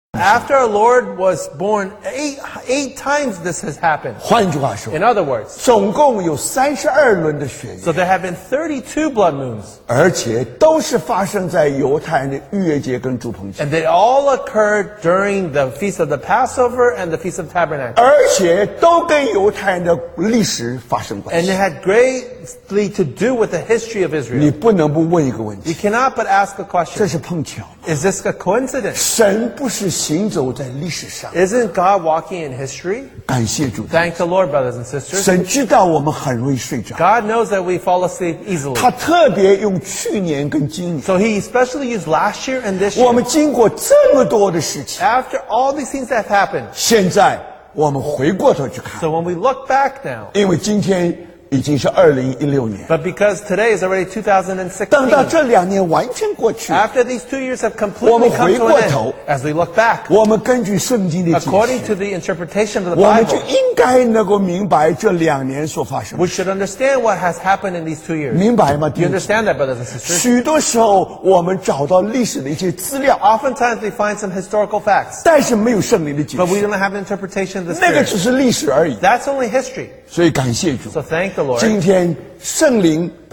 After our Lord was born, eight times this has happened. 换句话说， In other words, 总共有32轮的血 so 月， there have been 32 blood moons, 而且都是发生在犹太人的逾越节跟住棚节， and they all occurred during the Feast of the Passover and the Feast of Tabernacles. 而且都跟犹太人的历史发生关 And 系 it。had greatly to do with the history of 你 Israel. 不能不问一个问 You 题， cannot but ask the 这 question, 是碰巧吗？ is this a coincidence? 神不是行走在历史上， Isn't God walking in history? 感谢主。 Thank the Lord, brothers and sisters. 神知道我们很容易睡着， God knows that we fall asleep easily. 他特别用去年跟今年， So he especially used last year and this 我 year. 们经过这么多的事情， After all these things that have happened, 现在我们回过头去看， so when we look back now, 因为今天已经是2016年， but because today is already 等到 2016, 这2年完全过去， after these 2 years have 我们 completely 回 come to 过 an 头， end, as we look back, 我们根据圣经的解 according 释， to the interpretation of the 我们就 Bible, 应该能够明白这2年所发生的 we should understand what has happened in these 2 years. 明白吗？ Do you understand that, brothers and sisters? 许多时候我们找到历史的一些资料， Oftentimes we find some historical facts, 但是没有圣灵的解 but we 释， don't have an interpretation of the 那个 Spirit. 只是历史而已。 That's only history. 所以感谢主， So thank the Lord. 今天圣灵不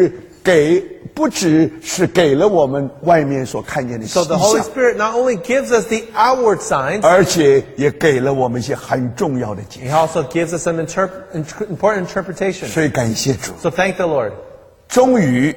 只是给了我们外面所看见的迹 So the Holy 象， Spirit not only gives us the outward signs, 而且也给了我们一些很重要的解 He 释。 also gives us some important interpretation. 所以感谢主， So thank the Lord. 终于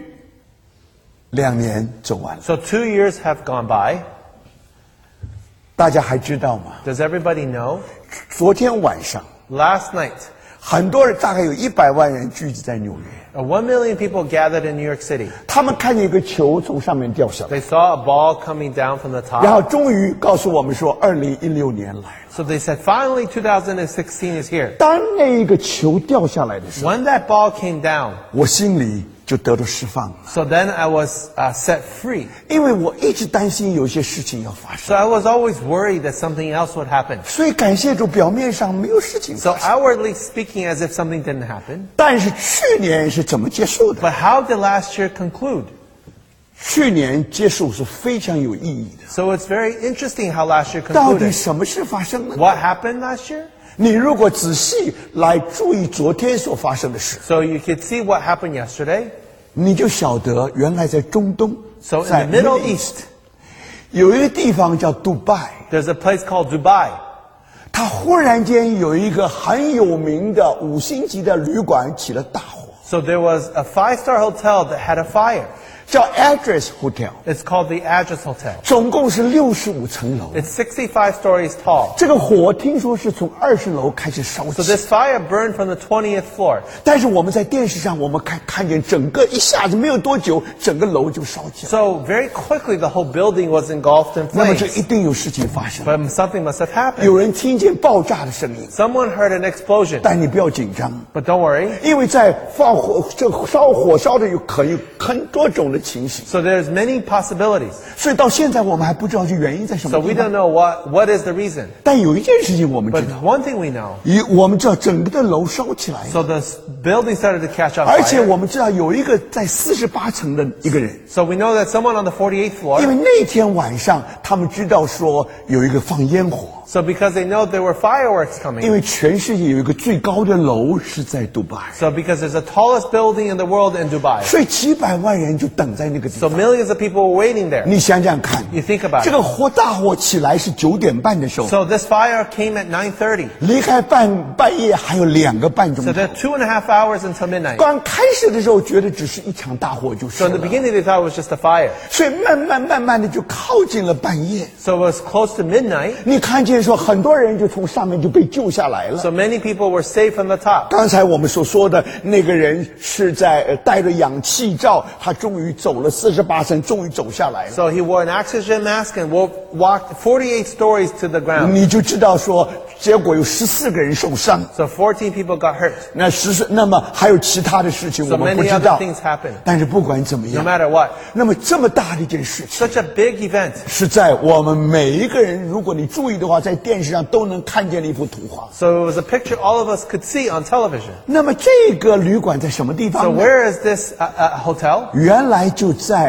2年走完了。 So 2 years have gone by. 大家还知道吗？ Does everybody know? 昨天晚上， Last night, 很多人，大概有100万人聚集在纽约， 1 million people gathered in New York City. 他们看见一个球从上面掉下来， They saw a ball coming down from the 然后 top. 终于告诉我们说，2016年来了。 So they said, finally 2016 is here. 当那一个球掉下来的时候， When that ball came down, 我心里就得到释放了， so then I was set free. 因为我一直担心有些事情要发 So 生， I was always worried that something else would happen. 所以感谢主，表面上没有事情 So 发生。 outwardly speaking, as if something didn't happen. 但是去年是怎么结束的？ But how did last year conclude? 去年结束是非常有意义的。 So it's very interesting how last year 到底 concluded. 什么事发生了？ What happened last year? 你如果仔细来注意昨天所发生的事， So you could see what happened yesterday. 你就晓得原来在中东， So in 在 the Middle Middle East, 有一个地方叫杜拜， there's a place called Dubai. 它忽然间有一个很有名的5星级的旅馆起了大火， So there was a 5-star hotel that had a fire. 叫 Address Hotel， It's called the Address Hotel. 总共是65层楼。 It's 65 stories tall. 这个火听说是从20楼开始烧 So 起， this fire burned from the 20th floor. 但是我们在电视上我们看见整个一下子没有多久，整个楼就烧起来。 So very quickly the whole building was engulfed in 那么这 flames. 一定有事情发生， But something must have happened. 有人听见爆炸的声音， Someone heard an explosion. 但你不要紧张， But don't worry. 因为在放火这火烧的有很多种的情形， So there's many possibilities. 所以到现在我们还不知道这原因在什 So 么 we 地 don't 方。 know what is the reason. 但有一件事情我们知 But 道， one thing we know. 我们知道整个的楼烧起来了， So the building started to catch on 而且 fire. 我们知道有一个在48层的一个人， So we know that someone on the 48th 因为 floor. 那天晚上他们知道说有一个放烟火， So because they know there were fireworks 因 coming. 为全世界有一个最高的楼是在杜拜， So because there's the tallest building in the world in Dubai. 所以几百万人就等在那个地 So 方。 millions of people were waiting there. 你想想看， You think about 这 it. 个大火起来是9点半的时候， So this fire came at 9:30. 离开半夜还有2个半钟 So 头。 there are 2.5 hours until midnight. 刚开始的时候觉得只是一场大火就 So 是 in the 了， beginning they thought it was just a fire. 所以慢慢的就靠近了半夜。 So it was close to midnight. 你看见说很多人就从上面就被救下来了。 So many people were saved from the top. 刚才我们所说的那个人是在带着氧气罩，他终于走了48层，终于走下来了。 So he wore an oxygen mask and walked 48 stories to the ground. 你就知道说，结果有14个人受伤。 So 14 people got hurt. 那么还有其他的事情 So 我们不 many 知 other 道。 things happened. 但是不管怎么 No 样， matter what. 那么这么大的一件事情， Such a big event. 是在我们每一个人，如果你注意的话，在电视上都能看见的一幅图画。 So it was a picture all of us could see on television. 那么这个旅馆在什么地 So 方呢？ where is this hotel? 原来就在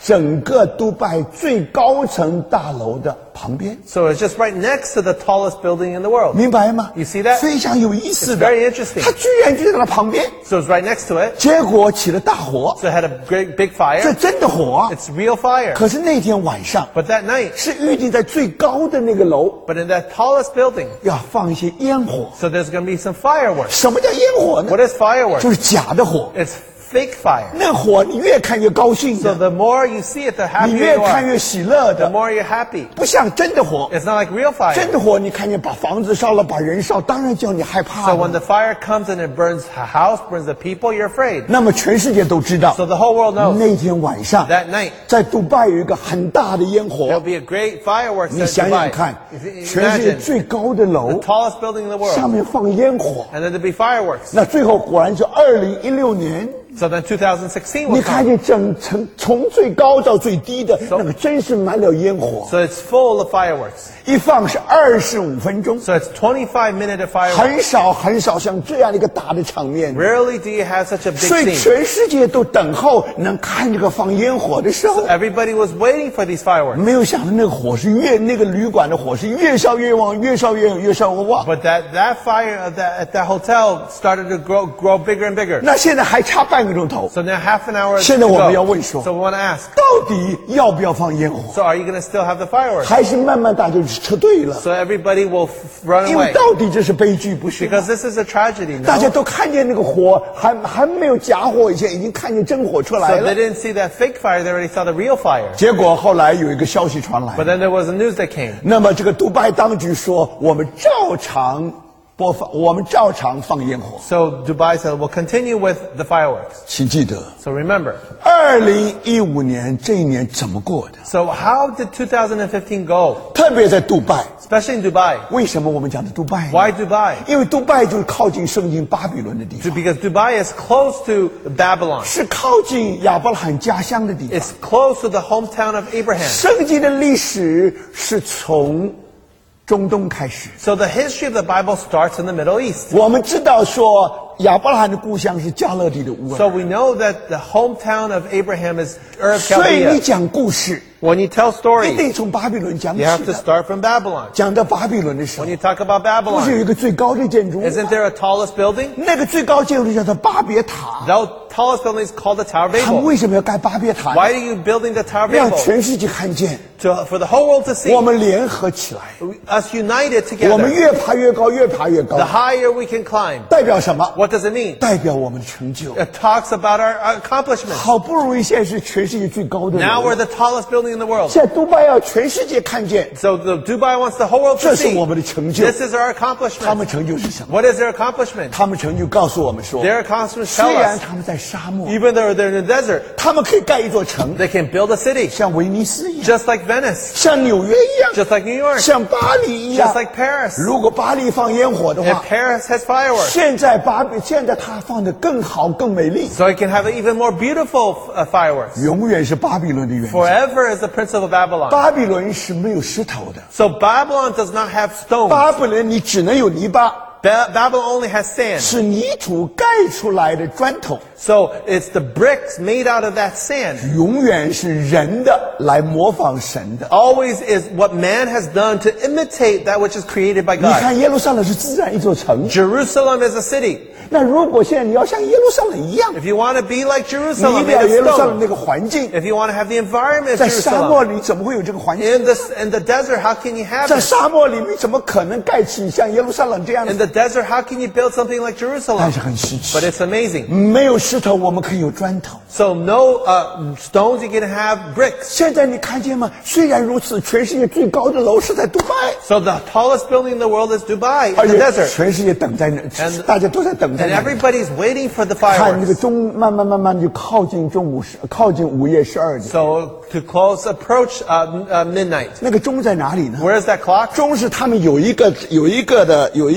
整个杜拜最高层大楼的旁边。 So it's just right next to the tallest building in the world. 明白吗？ You see that? 非常有意思 It's 的。 very interesting. 它居然就在它旁边， So it's right next to it. 结果起了大火， So it had a great big 这 fire. 真的火啊！ It's real fire. 可是那天晚上 But that night, 是预定在最高的那个楼 but in that tallest building, 要放一些烟火。 so there's going to be some fireworks. 什么叫烟火呢？ What is fireworks? 就是假的火。 It's fake fire. 那火你越看越高兴 So 的， the more you see it, the 你 happier 越 you 看 are. 越喜乐 The 的， more you're happy. 不像真的火。 It's not like real 真 fire. 的火，你看见把房子烧了，把人烧，当然叫你害怕 So 了。 when the fire comes and it burns a house, burns the people, you're afraid. 那么全世界都知道， So the whole world knows 那天晚上 that night 在杜拜有一个很大的烟 there'll 火。 be a great fireworks 你 at 想想 Dubai. 看，全世界 Imagine 最高的 the 楼 tallest building in the 上 world, 面放烟火， and then there'll be fireworks. 那最后果然是2016年。 So then 2016 你 will 看 come. 见整层从最高到最低的那个，真是满了烟火。 So it's full of fireworks. 一放是25分钟， So it's 25 minutes of fireworks. 很少很少像这样的一个大的场面。 Rarely do you have such a 所 big 以 scene. 全世界都等候能看这个放烟火的时候， Everybody was waiting for these fireworks. 没有想到那个火是那个旅馆的火是越烧越旺，越烧越越烧越旺。 But that fire at that hotel started to grow bigger and bigger. 那现在还差半个钟头， So now half an hour to 现在我们要 go. 问说， So we want to ask, 到底要不要放烟火？ so are you going to still have the fireworks? 还是慢慢大家就撤退了？ So everybody will run 因为 away. 到底这是悲剧，不是吗？ Because this is a tragedy, 大家 no? 都看见那个火，还没有假火以前，已经看见真火出来 So 了 they。didn't see that fake fire, they already saw the real fire. 结果后来有一个消息传来 But，then there was a news that came. 那么这个杜拜当局说，我们照常播放，我们照常放烟火。 So Dubai said, we'll continue with the fireworks. 请记得， So remember. 2015年这一年怎么过的？ So how did 2015 go? 特别在杜拜， Especially in Dubai. 为什么我们讲的杜拜呢？ Why Dubai? 因为杜拜就是靠近圣经巴比伦的地方， Because Dubai is close to Babylon. 是靠近亚伯拉罕家乡的地方。 It's close to the hometown of Abraham. 圣经的历史是从中东开始。 So the history of the Bible starts in the Middle East. 我们知道说亚伯拉罕的故乡是加勒底的乌 So 尔， we know that the hometown of Abraham is Ur of 所以你 Chaldea. 讲故事 When you tell 一 stories, 定从巴比伦讲起 you have to 的。 start from Babylon. 讲到巴比伦的时候 When，you talk about 不是有 Babylon, 一个最高的建筑物？ isn't there a tallest building? 那个最高建筑叫做巴别塔。 The tallest building is called the Tower of 他们 Babel. 为什么要盖巴别塔？ Why are you building the Tower of 让 Babel? 全世界看见， For the whole world to see. 我们联合起来， Us united 我们 together. 越爬越高，越爬越高 The。higher we can climb. 代表什么？ What does it mean? 代表我们的成就。 It talks about our accomplishments. 好不容易现在是全世界最高的 Now 楼 we're the tallest building in the world. 现在杜拜要全世界看见， So the Dubai wants the whole world 这 to 是 see. 我们的成就。 This is our 他 accomplishment. 们成就是什么？ What is their accomplishment? 他们成就告诉我们说， Their accomplishments 虽 tell 然 us, 他们在沙漠， even though they're in the desert, 他们可以盖一座城， they can build a city. 像威尼斯一样， Just like Venice. 像纽约一样， Just like New York. 像巴黎一样 Just。like Paris. 如果巴黎放烟火的 If 话， Paris has fireworks, 现在它放的更好、更美丽， so it can have even more beautiful fireworks. 永远是巴比伦的原则。 Forever is the prince of Babylon. 巴比伦是没有石头的， So Babylon does not have stones. 巴比伦你只能有泥巴， Babylon only has sand. 是泥土盖出来的砖头， So it's the bricks made out of that sand. 永远是人的来模仿神的。 Always is what man has done to imitate that which is created by 你 God. 看耶路撒冷是自然一座城， Jerusalem is a city. 那如果现在你要像耶路撒冷一样， If you want to be like 你 Jerusalem 一定 made 要 of 耶路撒冷 stone, 那个环境， if you want to have the environment of 在沙漠 Jerusalem, 里怎么会有这个环境？ in the desert, how can you have 在 it? 沙漠里面怎么可能盖起像耶路撒冷这样 In 的？ the desert, how can you build something like 但 Jerusalem? 是很稀奇 But，it's amazing. 没有石头我们可以有砖头。 So no stones, you can have bricks. 现在你看见吗？虽然如此，全世界最高的楼是在杜拜， So the tallest building in the world is Dubai, 而 in the 且 desert. 全世界等在那， And- 大家都在等在 And 那。 everybody's waiting for the 看那个 fireworks. 慢慢就靠近靠近午夜12点。 So to close, approach midnight. 那个钟在哪里呢？ Where is that clock? 钟是他们有一个的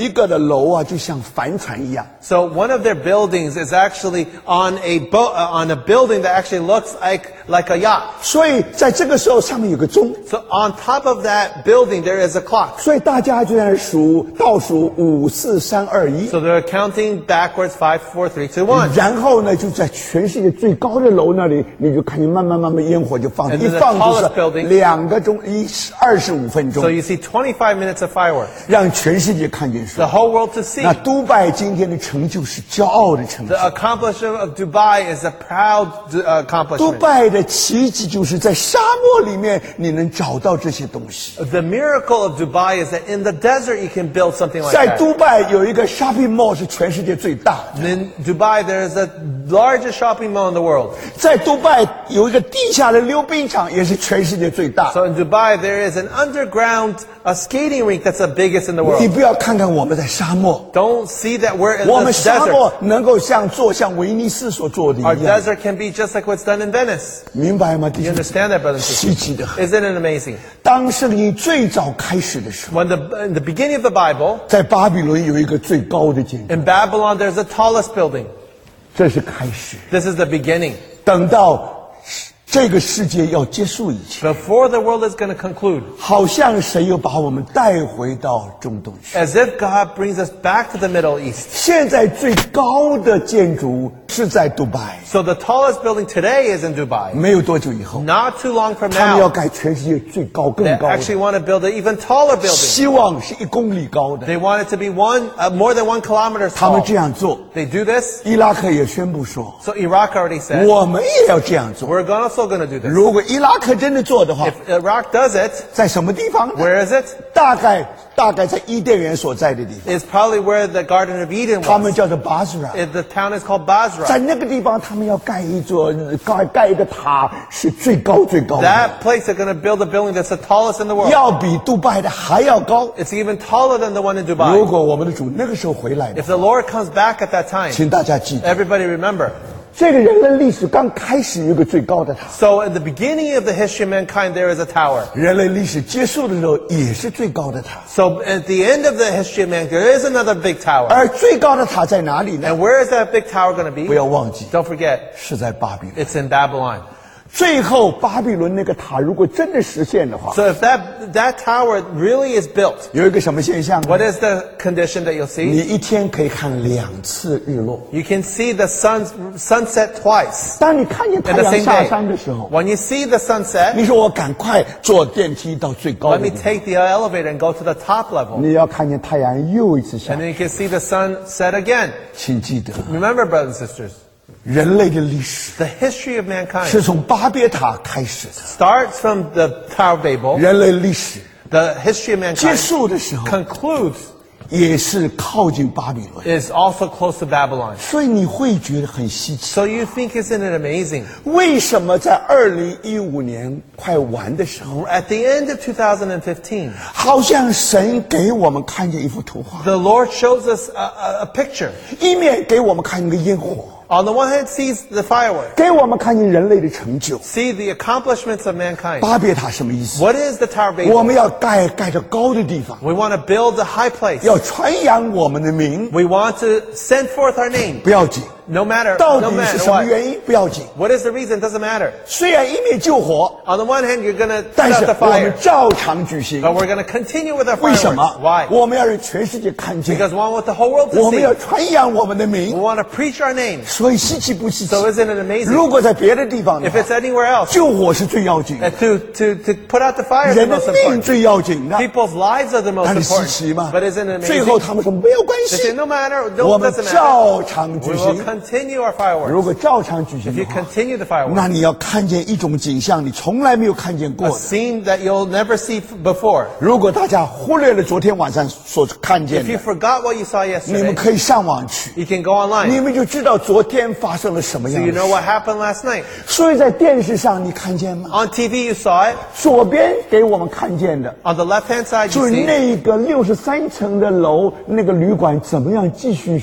楼啊，就像帆船一样。 So one of their buildings is actually on a boat, on a building that actually looks like a yacht. 所以在这个时候，上面有个钟， So on top of that building, there is a clock. 所以大家就在那数倒数5、4、3、2、1。 So they're counting backwards, 5, 4, 3, 2, 1. 然后呢，就在全世界最高的楼那里，你就看见慢慢烟火就放， And 一 then the 放就 tallest 是 building 2个钟，25分 So 钟， you see 25 minutes of fireworks. 让全世界看见说 The，whole world to see. 那杜拜今天的成就是骄傲的成绩 The。accomplishment of Dubai is a proud 杜 accomplishment. 拜的奇迹就是在沙漠里面你能找到这些东西。 The miracle of Dubai is that in the desert you can build something like 在 that. 杜拜有一个 shopping mall 是全世界最大的， In Dubai, there is the largest shopping mall in the world. 在杜拜有一个地下的溜冰场也是全世界最大。 So in Dubai, there is an underground skating rink that's the biggest in the 你 world. 不要看看我们在沙漠， Don't see that we're in 我们 this 沙 desert. 漠能够像威尼斯所做的 Our 一样， desert can be just like what's done in Venice. 明白吗？弟 You 兄， understand that, brothers and 稀 sisters? 奇的很。 Isn't it amazing? 当圣经最早开始的时候， In the beginning of the Bible, 在巴比伦有一个最高的建筑， in Babylon, there's the tallest building. 这是开始。 This is the beginning. 等到这个世界要结束以前， Before the world is going to conclude, 好像神又把我们带回到中东去。 as if God brings us back to the Middle East. 现在最高的建筑是在杜拜， So the tallest building today is in Dubai. 没有多久以后， Not too long from 他们要 now, 盖全世界最高、更 they 高的， actually want to build an even taller building. 希望是1公里高的。 They want it to be more than 1 kilometer 他们 tall. 这样做， They do this. 伊拉克也宣布说， So Iraq already said, 我们也要这样做。 we're also going to do this. 如果伊拉克真的做的话， If Iraq does it, 在什么地方呢？ where is it? 大概在伊甸园所在的地方， It's probably where the Garden of Eden 他们 was. 叫做巴斯拉。 The town is called Basra. 在那个地方，他们要盖一个塔，是最高的， That place they're going to build a building that's the tallest in the world. 要比杜拜的还要高。 It's even taller than the one in 如 Dubai. 果我们的主那个时候回来的 If，the Lord comes back at that time, 请大家记得， everybody remember. 这个人类历史刚开始有一个最高的塔， So in the beginning of the history of mankind, there is a tower. 人类历史结束的时候也是最高的塔。 So at the end of the history of mankind, there is another big tower. 而最高的塔在哪里呢？ And where is that big tower going to 不 be? 要忘记， Don't forget, 是在巴比伦。 it's in Babylon. 最后，巴比伦那个塔如果真的实现的话， So if that tower really is built, 有一个什么现象呢？ what is the condition that you'll 你 see? 一天可以看2次日落。 You can see the sunset twice 当你看见太 in the 阳 same 下 day. 山的时候， When you see the sunset, 你说我赶快坐电梯到最高 let 的 me 地方， take the elevator and go to the top level. 你要看见太阳又一次下 And。then you can see the sun set again. 请记得， Remember, brothers and sisters, 人类的历史 the history of mankind 是从巴别塔开始的， starts from the Tower of Babel. 人类历史 The history of 结 mankind 束的时候 concludes 也是靠近巴比伦， is also close to Babylon. 所以你会觉得很稀奇。 So you think, isn't it amazing? 为什么在2015年快完的时候， At the end of 2015, 好像神给我们看见一幅图画， the Lord shows us a picture. 一面给我们看见一个烟火， On the one hand, sees the firework, 给我们看见人类的成就。 see the accomplishments of mankind. 巴别塔什么意思？ What is the Tower of 我 Babel? 们要盖着高的地方， We want to build a high place. 要传扬我们的名， We want to send forth our name, 不要紧。 no matter 到 no 底是 matter 什么 what. 原因？不要紧。 What is the reason? Doesn't matter. 虽然一面救火， On the one hand, you're going to 但 put 是 out the 我们 fire, 照常举行。 but we're going to continue with our 为什么 fireworks. Why?？ 我们要让全世界看见， Because we want the whole world to 我们要 see. 传扬我们的 We 名。 want to preach our name. 所以稀奇不稀奇？ So isn't it amazing? 如果在别的地方的 If 话， it's anywhere else, 救火是最要紧的， to put out the fire is the 人的 most 命 important. 最要紧的。 People's lives are the most 但是稀奇 important. 吗 But isn't it？ 最后 amazing? 他们说没有关 They say 系， no matter, 我 no 们 doesn't matter. 照常举 We will 行。 continue our 如 fireworks. 果照常举行 If 的 you 话， continue the fireworks, 那你要看见一种景象，你从来没有看见过 a 的。 scene that you'll never see before. 如果大家忽略了昨天晚上所看见 If you 的， forgot what you saw 你们 yesterday, 可以上网去， you can go online. 你们就知道昨天发生了什么 So 样 you 的 know 事。 what happened last night. 所以在电视上你看见吗？ On TV you saw it. 左边给我们看见的， On the left-hand side 就 you 是 see 那个63层的楼，那个旅馆怎么样继续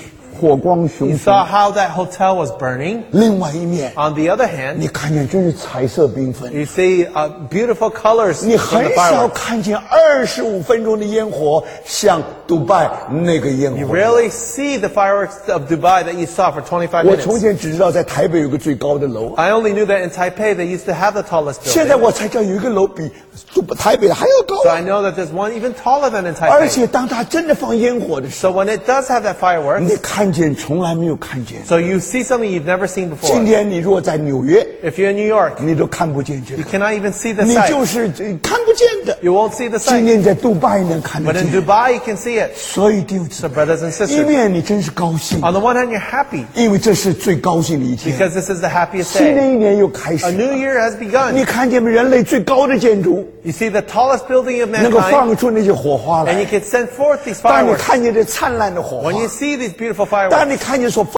火光熊 You 熊。 saw how that hotel was burning. 另外一面， On the other hand, 你看见真是彩色缤纷。 you see beautiful colors 你 from 很 the 少 fireworks. 看见25分钟的烟火，像杜拜那个烟 You 火。 rarely see the fireworks of Dubai that you saw for 25 我从 minutes. 前只知道在台北有个最高的楼， I only knew that in Taipei they used to have the tallest 现在 building. 我才知道有一个楼比台北的还要 So 高。 I know that there's one even taller than in 而 Taipei. 且当它真的放烟火的时 So when it does have that 候， fireworks, 你看见从来没有看见。 so you see something you've never seen 今 before. 天你如果在纽约， If you're in New York, 你都看不见这 you 个， cannot even see the 你 sight. 就是看不见的。 You won't see the 今 sight. 天在杜拜能看得 But in 见。 Dubai, you can see it. 所以弟兄姊 So 妹， brothers and 一 sisters, 面你真是高兴， on the one hand, you're happy 因为这是最高兴的一天。 because this is the happiest 新的 day. 一年又开始 A 了， new year has 你 begun. 看见人类最高的建筑 You see the tallest building of 能够 mankind, 放出那些火花 and you 来。 can send forth these 当你 fireworks. 看见这灿烂的火花 When，you see these beautiful 当 fireworks, 你看见所